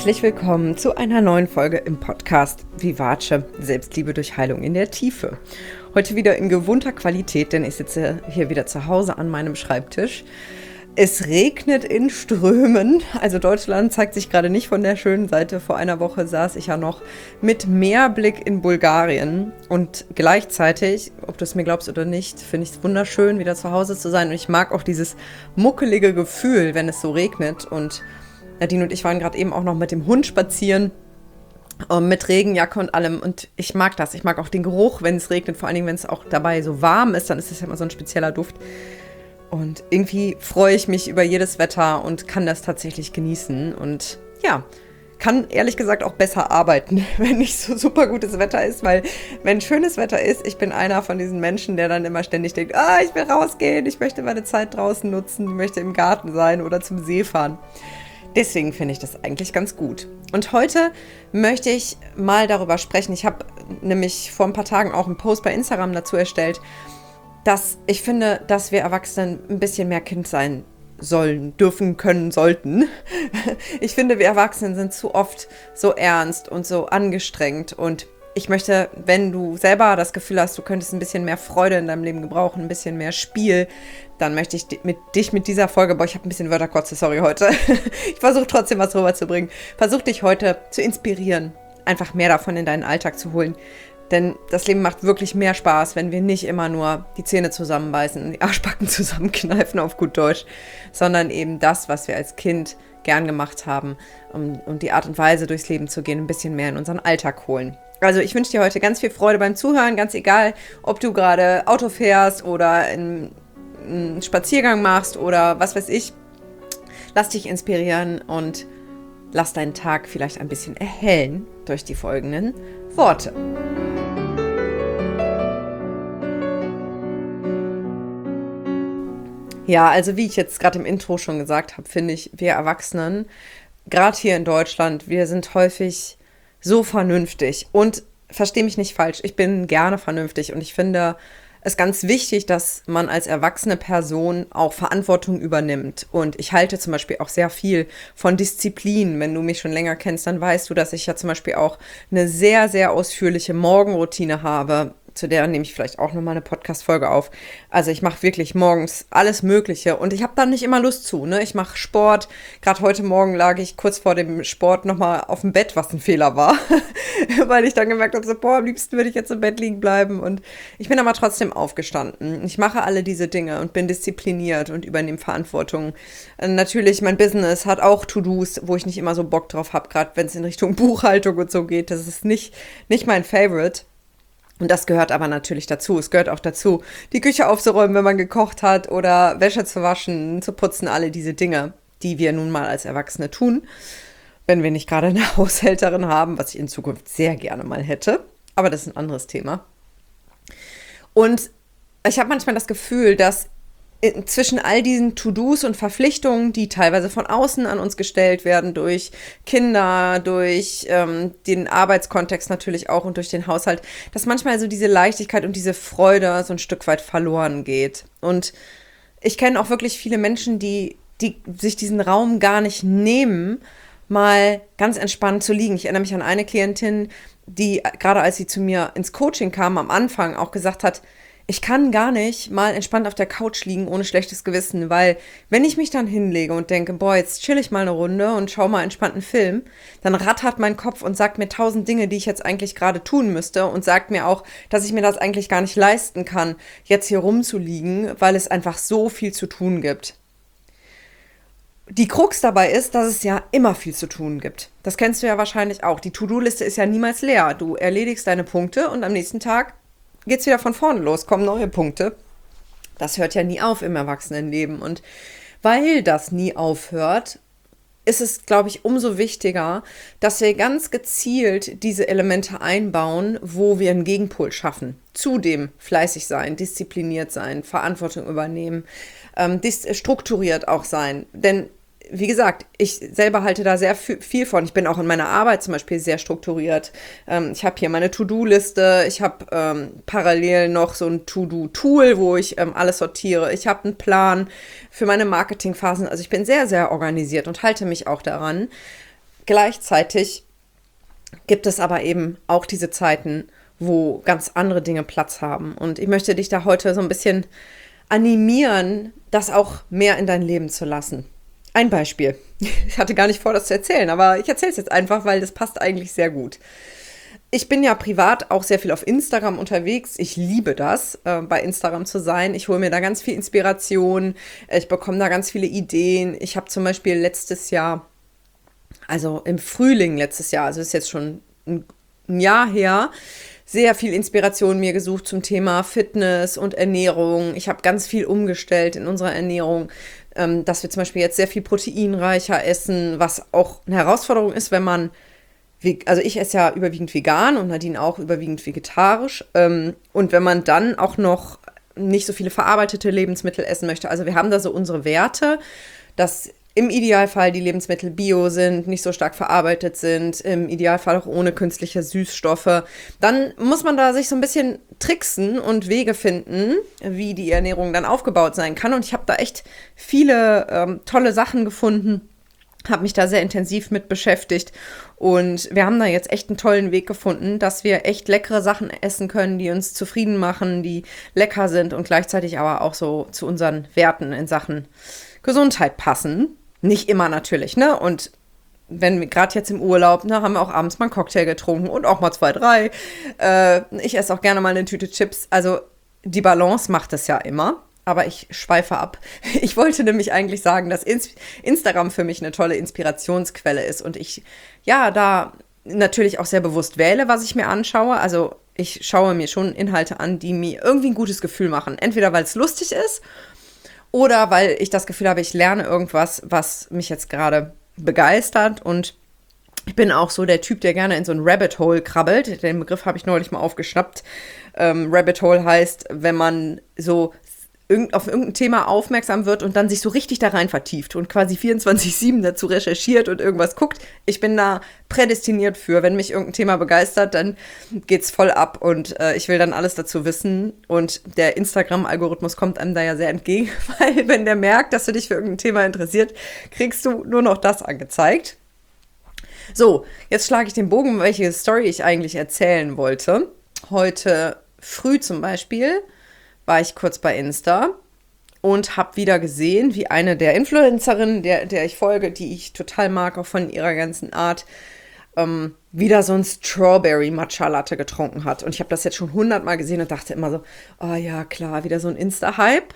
Herzlich willkommen zu einer neuen Folge im Podcast Vivace, Selbstliebe durch Heilung in der Tiefe. Heute wieder in gewohnter Qualität, denn ich sitze hier wieder zu Hause an meinem Schreibtisch. Es regnet in Strömen, also Deutschland zeigt sich gerade nicht von der schönen Seite. Vor einer Woche saß ich ja noch mit Meerblick in Bulgarien und gleichzeitig, ob du es mir glaubst oder nicht, finde ich es wunderschön, wieder zu Hause zu sein. Und ich mag auch dieses muckelige Gefühl, wenn es so regnet. Und Nadine und ich waren gerade eben auch noch mit dem Hund spazieren, mit Regenjacke und allem. Und ich mag das. Ich mag auch den Geruch, wenn es regnet, vor allen Dingen, wenn es auch dabei so warm ist, dann ist es ja immer so ein spezieller Duft. Und irgendwie freue ich mich über jedes Wetter und kann das tatsächlich genießen. Und ja, kann ehrlich gesagt auch besser arbeiten, wenn nicht so super gutes Wetter ist. Weil wenn schönes Wetter ist, ich bin einer von diesen Menschen, der dann immer ständig denkt, ich will rausgehen, ich möchte meine Zeit draußen nutzen, ich möchte im Garten sein oder zum See fahren. Deswegen finde ich das eigentlich ganz gut. Und heute möchte ich mal darüber sprechen. Ich habe nämlich vor ein paar Tagen auch einen Post bei Instagram dazu erstellt, dass ich finde, dass wir Erwachsenen ein bisschen mehr Kind sein sollen, dürfen, können, sollten. Ich finde, wir Erwachsenen sind zu oft so ernst und so angestrengt. Und ich möchte, wenn du selber das Gefühl hast, du könntest ein bisschen mehr Freude in deinem Leben gebrauchen, ein bisschen mehr Spiel, dann möchte ich dich mit dieser Folge, ich habe ein bisschen Wörterkotze, sorry, heute. Ich versuche trotzdem was rüberzubringen. Versuche dich heute zu inspirieren, einfach mehr davon in deinen Alltag zu holen. Denn das Leben macht wirklich mehr Spaß, wenn wir nicht immer nur die Zähne zusammenbeißen und die Arschbacken zusammenkneifen auf gut Deutsch, sondern eben das, was wir als Kind gern gemacht haben, um die Art und Weise durchs Leben zu gehen, ein bisschen mehr in unseren Alltag holen. Also ich wünsche dir heute ganz viel Freude beim Zuhören, ganz egal, ob du gerade Auto fährst oder einen Spaziergang machst oder was weiß ich. Lass dich inspirieren und lass deinen Tag vielleicht ein bisschen erhellen durch die folgenden Worte. Ja, also wie ich jetzt gerade im Intro schon gesagt habe, finde ich, wir Erwachsenen, gerade hier in Deutschland, wir sind häufig so vernünftig. Und versteh mich nicht falsch, ich bin gerne vernünftig und ich finde es ganz wichtig, dass man als erwachsene Person auch Verantwortung übernimmt. Und ich halte zum Beispiel auch sehr viel von Disziplin. Wenn du mich schon länger kennst, dann weißt du, dass ich ja zum Beispiel auch eine sehr, sehr ausführliche Morgenroutine habe. Zu der nehme ich vielleicht auch nochmal eine Podcast-Folge auf. Also ich mache wirklich morgens alles Mögliche und ich habe dann nicht immer Lust zu. Ne? Ich mache Sport. Gerade heute Morgen lag ich kurz vor dem Sport nochmal auf dem Bett, was ein Fehler war. Weil ich dann gemerkt habe, so, am liebsten würde ich jetzt im Bett liegen bleiben. Und ich bin aber trotzdem aufgestanden. Ich mache alle diese Dinge und bin diszipliniert und übernehme Verantwortung. Natürlich, mein Business hat auch To-Dos, wo ich nicht immer so Bock drauf habe, gerade wenn es in Richtung Buchhaltung und so geht. Das ist nicht mein Favorite. Und das gehört aber natürlich dazu. Es gehört auch dazu, die Küche aufzuräumen, wenn man gekocht hat oder Wäsche zu waschen, zu putzen, alle diese Dinge, die wir nun mal als Erwachsene tun, wenn wir nicht gerade eine Haushälterin haben, was ich in Zukunft sehr gerne mal hätte. Aber das ist ein anderes Thema. Und ich habe manchmal das Gefühl, dass zwischen all diesen To-Dos und Verpflichtungen, die teilweise von außen an uns gestellt werden, durch Kinder, durch den Arbeitskontext natürlich auch und durch den Haushalt, dass manchmal so diese Leichtigkeit und diese Freude so ein Stück weit verloren geht. Und ich kenne auch wirklich viele Menschen, die sich diesen Raum gar nicht nehmen, mal ganz entspannt zu liegen. Ich erinnere mich an eine Klientin, die gerade als sie zu mir ins Coaching kam, am Anfang auch gesagt hat, ich kann gar nicht mal entspannt auf der Couch liegen ohne schlechtes Gewissen, weil wenn ich mich dann hinlege und denke, jetzt chill ich mal eine Runde und schau mal entspannten Film, dann rattert mein Kopf und sagt mir 1000 Dinge, die ich jetzt eigentlich gerade tun müsste und sagt mir auch, dass ich mir das eigentlich gar nicht leisten kann, jetzt hier rumzuliegen, weil es einfach so viel zu tun gibt. Die Krux dabei ist, dass es ja immer viel zu tun gibt. Das kennst du ja wahrscheinlich auch. Die To-Do-Liste ist ja niemals leer. Du erledigst deine Punkte und am nächsten Tag geht's wieder von vorne los, kommen neue Punkte. Das hört ja nie auf im Erwachsenenleben. Und weil das nie aufhört, ist es, glaube ich, umso wichtiger, dass wir ganz gezielt diese Elemente einbauen, wo wir einen Gegenpol schaffen. Zudem fleißig sein, diszipliniert sein, Verantwortung übernehmen, strukturiert auch sein. Denn wie gesagt, ich selber halte da sehr viel von. Ich bin auch in meiner Arbeit zum Beispiel sehr strukturiert. Ich habe hier meine To-Do-Liste. Ich habe parallel noch so ein To-Do-Tool, wo ich alles sortiere. Ich habe einen Plan für meine Marketingphasen. Also ich bin sehr, sehr organisiert und halte mich auch daran. gleichzeitig gibt es aber eben auch diese Zeiten, wo ganz andere Dinge Platz haben. Und ich möchte dich da heute so ein bisschen animieren, das auch mehr in dein Leben zu lassen. Ein Beispiel. Ich hatte gar nicht vor, das zu erzählen, aber ich erzähle es jetzt einfach, weil das passt eigentlich sehr gut. Ich bin ja privat auch sehr viel auf Instagram unterwegs. Ich liebe das, bei Instagram zu sein. Ich hole mir da ganz viel Inspiration. Ich bekomme da ganz viele Ideen. Ich habe zum Beispiel letztes Jahr, also im Frühling letztes Jahr, also ist jetzt schon ein Jahr her, sehr viel Inspiration mir gesucht zum Thema Fitness und Ernährung. Ich habe ganz viel umgestellt in unserer Ernährung, dass wir zum Beispiel jetzt sehr viel proteinreicher essen, was auch eine Herausforderung ist, wenn man, also ich esse ja überwiegend vegan und Nadine auch überwiegend vegetarisch. Und wenn man dann auch noch nicht so viele verarbeitete Lebensmittel essen möchte, also wir haben da so unsere Werte, dass im Idealfall die Lebensmittel bio sind, nicht so stark verarbeitet sind, im Idealfall auch ohne künstliche Süßstoffe. Dann muss man da sich so ein bisschen tricksen und Wege finden, wie die Ernährung dann aufgebaut sein kann. Und ich habe da echt viele tolle Sachen gefunden, habe mich da sehr intensiv mit beschäftigt. Und wir haben da jetzt echt einen tollen Weg gefunden, dass wir echt leckere Sachen essen können, die uns zufrieden machen, die lecker sind und gleichzeitig aber auch so zu unseren Werten in Sachen Gesundheit passen. Nicht immer natürlich, ne? Und wenn wir gerade jetzt im Urlaub, ne, haben wir auch abends mal einen Cocktail getrunken und auch mal 2, 3. Ich esse auch gerne mal eine Tüte Chips. Also die Balance macht es ja immer. Aber ich schweife ab. Ich wollte nämlich eigentlich sagen, dass Instagram für mich eine tolle Inspirationsquelle ist und ich ja da natürlich auch sehr bewusst wähle, was ich mir anschaue. Also ich schaue mir schon Inhalte an, die mir irgendwie ein gutes Gefühl machen. Entweder weil es lustig ist oder weil ich das Gefühl habe, ich lerne irgendwas, was mich jetzt gerade begeistert. Und ich bin auch so der Typ, der gerne in so ein Rabbit Hole krabbelt. Den Begriff habe ich neulich mal aufgeschnappt. Rabbit Hole heißt, wenn man so auf irgendein Thema aufmerksam wird und dann sich so richtig da rein vertieft und quasi 24/7 dazu recherchiert und irgendwas guckt. Ich bin da prädestiniert für. Wenn mich irgendein Thema begeistert, dann geht's voll ab und ich will dann alles dazu wissen. Und der Instagram-Algorithmus kommt einem da ja sehr entgegen, weil wenn der merkt, dass du dich für irgendein Thema interessiert, kriegst du nur noch das angezeigt. So, jetzt schlage ich den Bogen, welche Story ich eigentlich erzählen wollte. Heute früh zum Beispiel war ich kurz bei Insta und habe wieder gesehen, wie eine der Influencerinnen, der ich folge, die ich total mag, auch von ihrer ganzen Art, wieder so ein Strawberry Matcha Latte getrunken hat. Und ich habe das jetzt schon 100-mal gesehen und dachte immer so, oh ja, klar, wieder so ein Insta-Hype.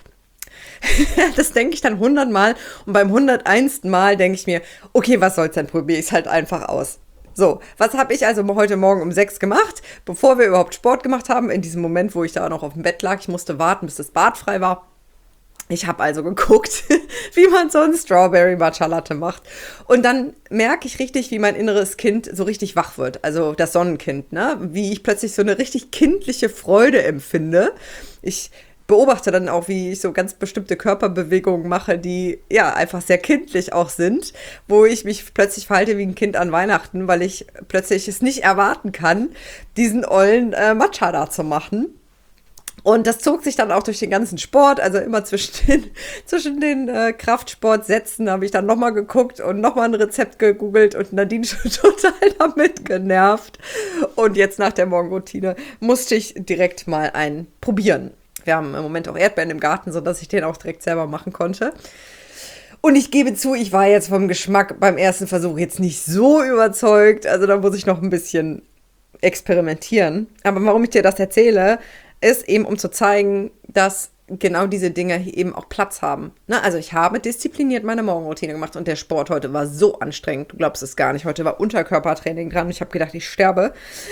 Das denke ich dann 100-mal und beim 101. Mal denke ich mir, okay, was soll's denn, probiere ich es halt einfach aus. So, was habe ich also heute Morgen um 6 gemacht, bevor wir überhaupt Sport gemacht haben, in diesem Moment, wo ich da noch auf dem Bett lag. Ich musste warten, bis das Bad frei war. Ich habe also geguckt, wie man so einen Strawberry Matcha Latte macht. Und dann merke ich richtig, wie mein inneres Kind so richtig wach wird. Also das Sonnenkind, ne? Wie ich plötzlich so eine richtig kindliche Freude empfinde. Ich beobachte dann auch, wie ich so ganz bestimmte Körperbewegungen mache, die ja einfach sehr kindlich auch sind, wo ich mich plötzlich verhalte wie ein Kind an Weihnachten, weil ich plötzlich es nicht erwarten kann, diesen ollen Matcha da zu machen. Und das zog sich dann auch durch den ganzen Sport, also immer zwischen den Kraftsportsätzen habe ich dann nochmal geguckt und nochmal ein Rezept gegoogelt und Nadine schon total damit genervt. Und jetzt nach der Morgenroutine musste ich direkt mal einen probieren. Wir haben im Moment auch Erdbeeren im Garten, sodass ich den auch direkt selber machen konnte. Und ich gebe zu, ich war jetzt vom Geschmack beim ersten Versuch jetzt nicht so überzeugt. Also da muss ich noch ein bisschen experimentieren. Aber warum ich dir das erzähle, ist eben, um zu zeigen, dass genau diese Dinge hier eben auch Platz haben. Ne? Also ich habe diszipliniert meine Morgenroutine gemacht und der Sport heute war so anstrengend. Du glaubst es gar nicht. Heute war Unterkörpertraining dran und ich habe gedacht, ich sterbe.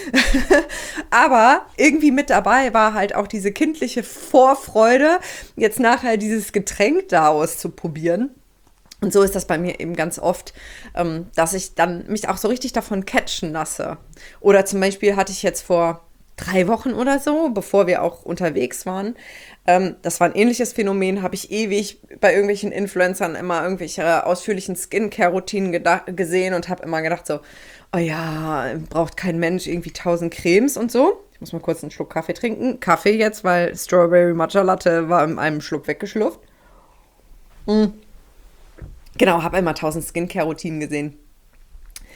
Aber irgendwie mit dabei war halt auch diese kindliche Vorfreude, jetzt nachher dieses Getränk da auszuprobieren. Und so ist das bei mir eben ganz oft, dass ich dann mich auch so richtig davon catchen lasse. Oder zum Beispiel hatte ich jetzt vor 3 Wochen oder so, bevor wir auch unterwegs waren. Das war ein ähnliches Phänomen, habe ich ewig bei irgendwelchen Influencern immer irgendwelche ausführlichen Skincare-Routinen gesehen und habe immer gedacht so, oh ja, braucht kein Mensch irgendwie 1000 Cremes und so. Ich muss mal kurz einen Schluck Kaffee trinken. Kaffee jetzt, weil Strawberry Matcha Latte war in einem Schluck weggeschlürft. Genau, habe immer 1000 Skincare-Routinen gesehen.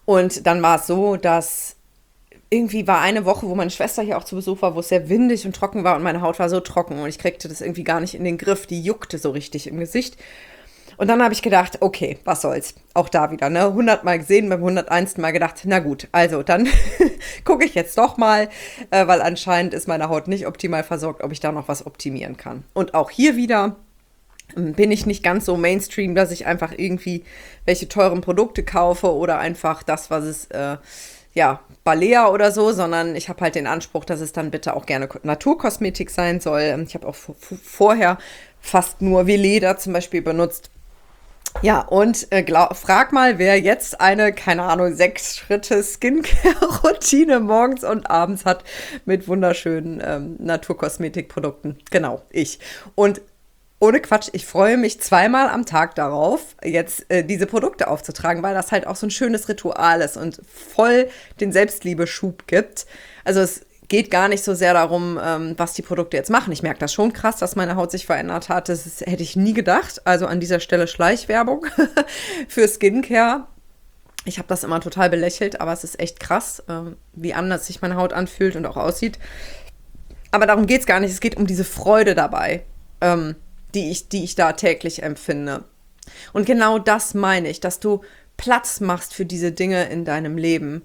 Und dann war es so, dass irgendwie war eine Woche, wo meine Schwester hier auch zu Besuch war, wo es sehr windig und trocken war und meine Haut war so trocken und ich kriegte das irgendwie gar nicht in den Griff. Die juckte so richtig im Gesicht. Und dann habe ich gedacht, okay, was soll's. Auch da wieder, ne? 100 Mal gesehen, beim 101. Mal gedacht, na gut, also dann gucke ich jetzt doch mal, weil anscheinend ist meine Haut nicht optimal versorgt, ob ich da noch was optimieren kann. Und auch hier wieder bin ich nicht ganz so Mainstream, dass ich einfach irgendwie welche teuren Produkte kaufe oder einfach das, was es, ja, Balea oder so, sondern ich habe halt den Anspruch, dass es dann bitte auch gerne Naturkosmetik sein soll. Ich habe auch vorher fast nur Veleda zum Beispiel benutzt. Ja, und frag mal, wer jetzt eine, keine Ahnung, 6 Schritte Skincare-Routine morgens und abends hat mit wunderschönen Naturkosmetikprodukten. Genau, ich. Und ohne Quatsch, ich freue mich 2-mal am Tag darauf, jetzt diese Produkte aufzutragen, weil das halt auch so ein schönes Ritual ist und voll den Selbstliebeschub gibt. Also es geht gar nicht so sehr darum, was die Produkte jetzt machen. Ich merke das schon krass, dass meine Haut sich verändert hat. Hätte ich nie gedacht. Also an dieser Stelle Schleichwerbung für Skincare. Ich habe das immer total belächelt, aber es ist echt krass, wie anders sich meine Haut anfühlt und auch aussieht. Aber darum geht es gar nicht. Es geht um diese Freude dabei, die ich da täglich empfinde. Und genau das meine ich, dass du Platz machst für diese Dinge in deinem Leben.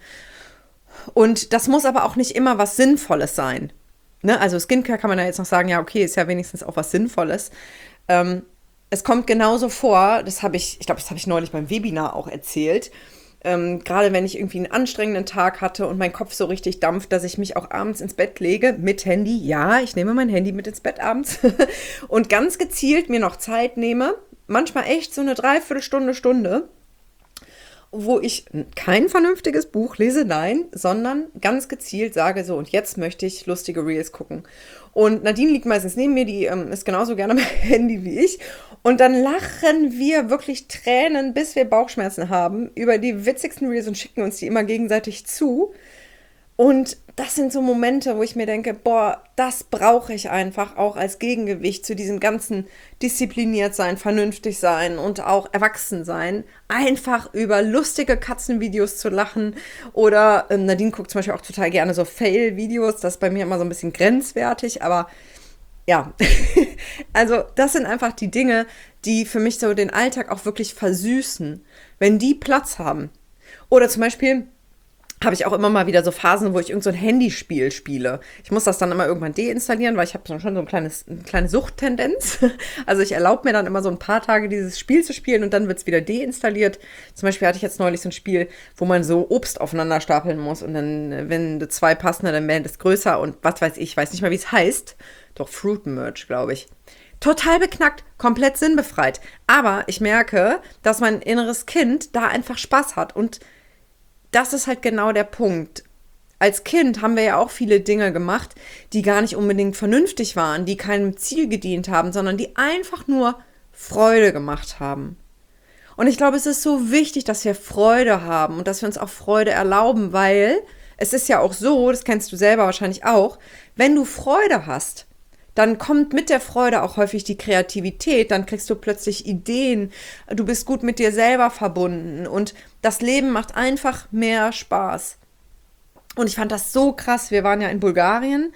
Und das muss aber auch nicht immer was Sinnvolles sein. Ne? Also Skincare kann man ja jetzt noch sagen, ja okay, ist ja wenigstens auch was Sinnvolles. Es kommt genauso vor, ich glaube, das habe ich neulich beim Webinar auch erzählt, gerade wenn ich irgendwie einen anstrengenden Tag hatte und mein Kopf so richtig dampft, dass ich mich auch abends ins Bett lege mit Handy. Ja, ich nehme mein Handy mit ins Bett abends und ganz gezielt mir noch Zeit nehme, manchmal echt so eine Dreiviertelstunde, wo ich kein vernünftiges Buch lese, nein, sondern ganz gezielt sage so, und jetzt möchte ich lustige Reels gucken. Und Nadine liegt meistens neben mir, die ist genauso gerne am Handy wie ich. Und dann lachen wir wirklich Tränen, bis wir Bauchschmerzen haben, über die witzigsten Reels und schicken uns die immer gegenseitig zu. Und das sind so Momente, wo ich mir denke, boah, das brauche ich einfach auch als Gegengewicht zu diesem ganzen diszipliniert sein, vernünftig sein und auch erwachsen sein. Einfach über lustige Katzenvideos zu lachen. Oder Nadine guckt zum Beispiel auch total gerne so Fail-Videos. Das ist bei mir immer so ein bisschen grenzwertig, aber ja, also das sind einfach die Dinge, die für mich so den Alltag auch wirklich versüßen, wenn die Platz haben. Oder zum Beispiel habe ich auch immer mal wieder so Phasen, wo ich irgend so ein Handyspiel spiele. Ich muss das dann immer irgendwann deinstallieren, weil ich habe dann schon so eine kleine Suchttendenz. Also ich erlaube mir dann immer so ein paar Tage dieses Spiel zu spielen und dann wird es wieder deinstalliert. Zum Beispiel hatte ich jetzt neulich so ein Spiel, wo man so Obst aufeinander stapeln muss und dann, wenn 2 passen, dann werden das größer und was weiß ich weiß nicht mal, wie es heißt. Doch Fruit Merge, glaube ich. Total beknackt, komplett sinnbefreit. Aber ich merke, dass mein inneres Kind da einfach Spaß hat und das ist halt genau der Punkt. Als Kind haben wir ja auch viele Dinge gemacht, die gar nicht unbedingt vernünftig waren, die keinem Ziel gedient haben, sondern die einfach nur Freude gemacht haben. Und ich glaube, es ist so wichtig, dass wir Freude haben und dass wir uns auch Freude erlauben, weil es ist ja auch so, das kennst du selber wahrscheinlich auch, wenn du Freude hast, dann kommt mit der Freude auch häufig die Kreativität, dann kriegst du plötzlich Ideen, du bist gut mit dir selber verbunden und das Leben macht einfach mehr Spaß. Und ich fand das so krass, wir waren ja in Bulgarien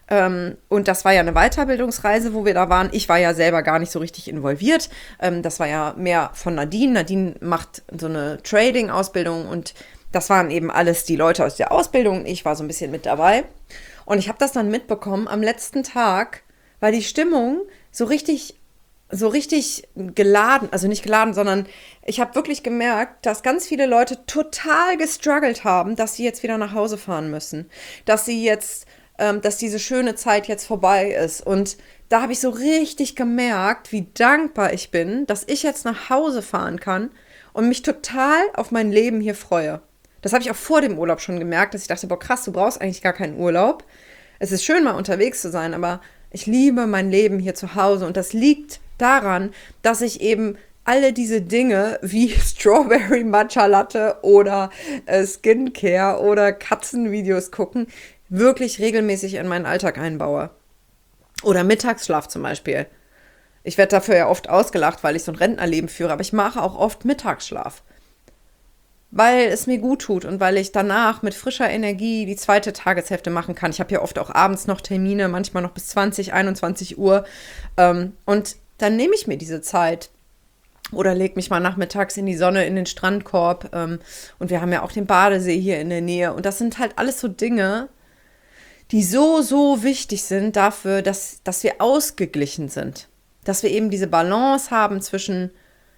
und das war ja eine Weiterbildungsreise, wo wir da waren. Ich war ja selber gar nicht so richtig involviert, das war ja mehr von Nadine. Nadine macht so eine Trading-Ausbildung und das waren eben alles die Leute aus der Ausbildung. Ich war so ein bisschen mit dabei und ich habe das dann mitbekommen am letzten Tag, weil die Stimmung so richtig geladen, also nicht geladen, sondern ich habe wirklich gemerkt, dass ganz viele Leute total gestruggelt haben, dass sie jetzt wieder nach Hause fahren müssen, dass diese schöne Zeit jetzt vorbei ist. Und da habe ich so richtig gemerkt, wie dankbar ich bin, dass ich jetzt nach Hause fahren kann und mich total auf mein Leben hier freue. Das habe ich auch vor dem Urlaub schon gemerkt, dass ich dachte, boah krass, du brauchst eigentlich gar keinen Urlaub. Es ist schön, mal unterwegs zu sein, aber ich liebe mein Leben hier zu Hause und das liegt daran, dass ich eben alle diese Dinge wie Strawberry Matcha Latte oder Skincare oder Katzenvideos gucken, wirklich regelmäßig in meinen Alltag einbaue. Oder Mittagsschlaf zum Beispiel. Ich werde dafür ja oft ausgelacht, weil ich so ein Rentnerleben führe, aber ich mache auch oft Mittagsschlaf. weil es mir gut tut und weil ich danach mit frischer Energie die zweite Tageshälfte machen kann. Ich habe ja oft auch abends noch Termine, manchmal noch bis 20, 21 Uhr. Und dann nehme ich mir diese Zeit oder lege mich mal nachmittags in die Sonne, in den Strandkorb. Und wir haben ja auch den Badesee hier in der Nähe. Und das sind halt alles so Dinge, die so, so wichtig sind dafür, dass wir ausgeglichen sind. Dass wir eben diese Balance haben zwischen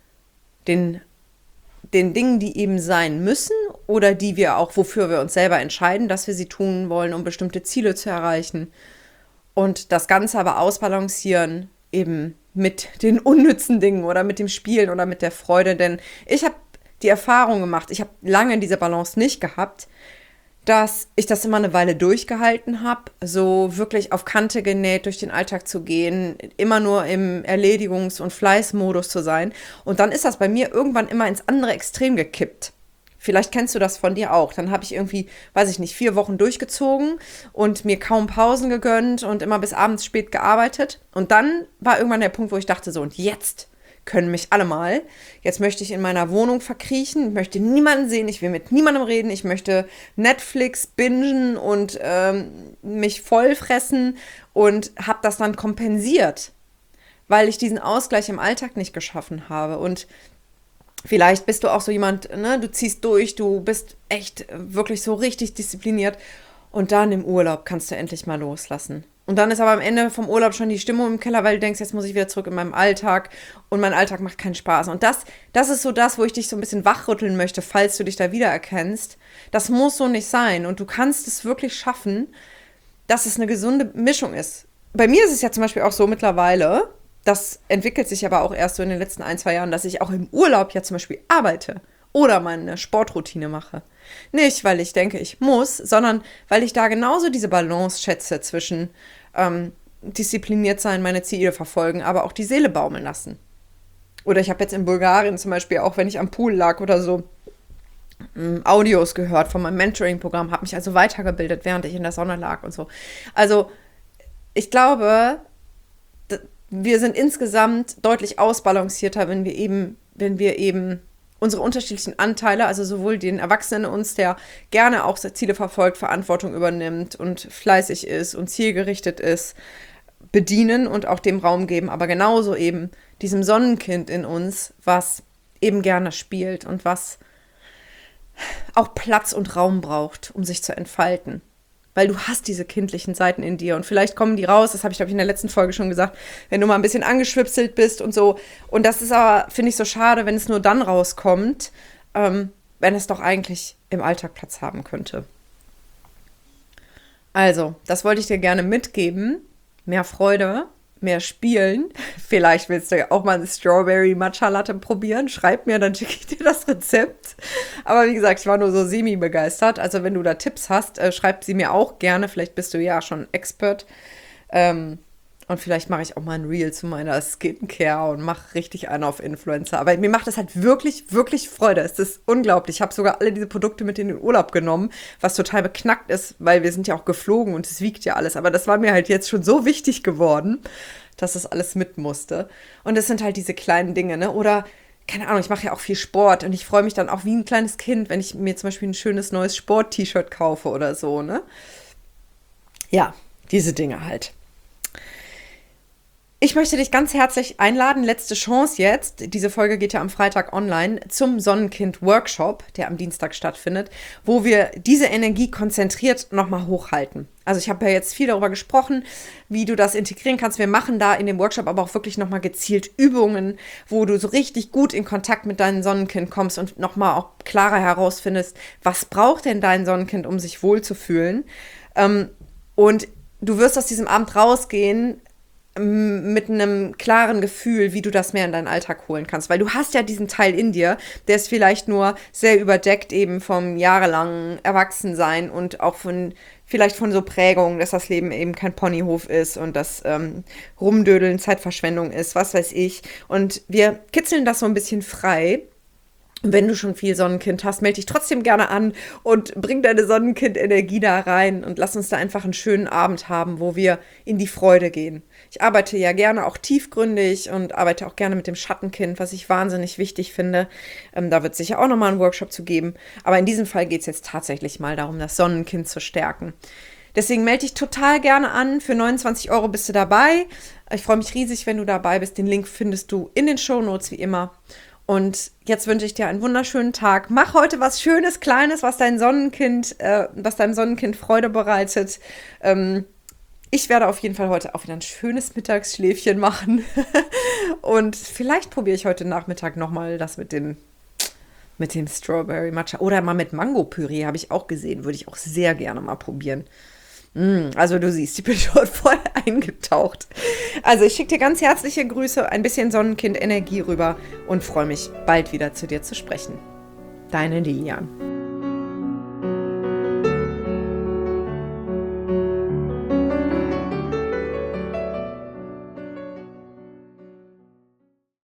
den Dingen, die eben sein müssen oder die wir auch, wofür wir uns selber entscheiden, dass wir sie tun wollen, um bestimmte Ziele zu erreichen. Und das Ganze aber ausbalancieren eben mit den unnützen Dingen oder mit dem Spielen oder mit der Freude. Denn ich habe die Erfahrung gemacht, ich habe lange diese Balance nicht gehabt, dass ich das immer eine Weile durchgehalten habe, so wirklich auf Kante genäht durch den Alltag zu gehen, immer nur im Erledigungs- und Fleißmodus zu sein. Und dann ist das bei mir irgendwann immer ins andere Extrem gekippt. Vielleicht kennst du das von dir auch. Dann habe ich irgendwie, weiß ich nicht, 4 Wochen durchgezogen und mir kaum Pausen gegönnt und immer bis abends spät gearbeitet. Und dann war irgendwann der Punkt, wo ich dachte so, und jetzt können mich alle mal. Jetzt möchte ich in meiner Wohnung verkriechen, ich möchte niemanden sehen, ich will mit niemandem reden, ich möchte Netflix bingen und mich vollfressen und habe das dann kompensiert, weil ich diesen Ausgleich im Alltag nicht geschaffen habe. Und vielleicht bist du auch so jemand, ne, du ziehst durch, du bist echt wirklich so richtig diszipliniert und dann im Urlaub kannst du endlich mal loslassen. Und dann ist aber am Ende vom Urlaub schon die Stimmung im Keller, weil du denkst, jetzt muss ich wieder zurück in meinem Alltag und mein Alltag macht keinen Spaß. Und das ist so das, wo ich dich so ein bisschen wachrütteln möchte, falls du dich da wiedererkennst. Das muss so nicht sein und du kannst es wirklich schaffen, dass es eine gesunde Mischung ist. Bei mir ist es ja zum Beispiel auch so mittlerweile, das entwickelt sich aber auch erst so in den letzten 1, 2 Jahren, dass ich auch im Urlaub ja zum Beispiel arbeite oder meine Sportroutine mache. Nicht, weil ich denke, ich muss, sondern weil ich da genauso diese Balance schätze zwischen diszipliniert sein, meine Ziele verfolgen, aber auch die Seele baumeln lassen. Oder ich habe jetzt in Bulgarien zum Beispiel, auch wenn ich am Pool lag oder so, Audios gehört von meinem Mentoring-Programm, habe mich also weitergebildet, während ich in der Sonne lag und so. Also ich glaube, wir sind insgesamt deutlich ausbalancierter, wenn wir eben unsere unterschiedlichen Anteile, also sowohl den Erwachsenen in uns, der gerne auch Ziele verfolgt, Verantwortung übernimmt und fleißig ist und zielgerichtet ist, bedienen und auch dem Raum geben, aber genauso eben diesem Sonnenkind in uns, was eben gerne spielt und was auch Platz und Raum braucht, um sich zu entfalten. Weil du hast diese kindlichen Seiten in dir und vielleicht kommen die raus, das habe ich, glaube ich, in der letzten Folge schon gesagt, wenn du mal ein bisschen angeschwipselt bist und so. Und das ist aber, finde ich, so schade, wenn es nur dann rauskommt, wenn es doch eigentlich im Alltag Platz haben könnte. Also, das wollte ich dir gerne mitgeben. Mehr Freude, mehr Spielen. Vielleicht willst du ja auch mal eine Strawberry Matcha Latte probieren. Schreib mir, dann schicke ich dir das Rezept. Aber wie gesagt, ich war nur so semi-begeistert. Also wenn du da Tipps hast, schreib sie mir auch gerne. Vielleicht bist du ja schon Expert. Und vielleicht mache ich auch mal ein Reel zu meiner Skincare und mache richtig einen auf Influencer. Aber mir macht das halt wirklich, wirklich Freude. Es ist unglaublich. Ich habe sogar alle diese Produkte mit in den Urlaub genommen, was total beknackt ist, weil wir sind ja auch geflogen und es wiegt ja alles. Aber das war mir halt jetzt schon so wichtig geworden, dass das alles mit musste. Und es sind halt diese kleinen Dinge, ne? Oder, keine Ahnung, ich mache ja auch viel Sport und ich freue mich dann auch wie ein kleines Kind, wenn ich mir zum Beispiel ein schönes neues Sport-T-Shirt kaufe oder so, ne? Ja, diese Dinge halt. Ich möchte dich ganz herzlich einladen, letzte Chance jetzt, diese Folge geht ja am Freitag online, zum Sonnenkind-Workshop, der am Dienstag stattfindet, wo wir diese Energie konzentriert nochmal hochhalten. Also ich habe ja jetzt viel darüber gesprochen, wie du das integrieren kannst. Wir machen da in dem Workshop aber auch wirklich nochmal gezielt Übungen, wo du so richtig gut in Kontakt mit deinem Sonnenkind kommst und nochmal auch klarer herausfindest, was braucht denn dein Sonnenkind, um sich wohlzufühlen. Und du wirst aus diesem Abend rausgehen mit einem klaren Gefühl, wie du das mehr in deinen Alltag holen kannst. Weil du hast ja diesen Teil in dir, der ist vielleicht nur sehr überdeckt eben vom jahrelangen Erwachsensein und auch vielleicht von so Prägungen, dass das Leben eben kein Ponyhof ist und das Rumdödeln Zeitverschwendung ist, was weiß ich. Und wir kitzeln das so ein bisschen frei Und wenn du schon viel Sonnenkind hast, melde dich trotzdem gerne an und bring deine Sonnenkind-Energie da rein und lass uns da einfach einen schönen Abend haben, wo wir in die Freude gehen. Ich arbeite ja gerne auch tiefgründig und arbeite auch gerne mit dem Schattenkind, was ich wahnsinnig wichtig finde. Da wird es sicher auch nochmal einen Workshop zu geben. Aber in diesem Fall geht es jetzt tatsächlich mal darum, das Sonnenkind zu stärken. Deswegen melde dich total gerne an. Für 29 € bist du dabei. Ich freue mich riesig, wenn du dabei bist. Den Link findest du in den Shownotes wie immer. Und jetzt wünsche ich dir einen wunderschönen Tag. Mach heute was Schönes, Kleines, was deinem Sonnenkind Freude bereitet. Ich werde auf jeden Fall heute auch wieder ein schönes Mittagsschläfchen machen. Und vielleicht probiere ich heute Nachmittag nochmal das mit dem Strawberry Matcha. Oder mal mit Mango-Püree, habe ich auch gesehen. Würde ich auch sehr gerne mal probieren. Also du siehst, ich bin schon voll eingetaucht. Also ich schicke dir ganz herzliche Grüße, ein bisschen Sonnenkind-Energie rüber und freue mich, bald wieder zu dir zu sprechen. Deine Lilian.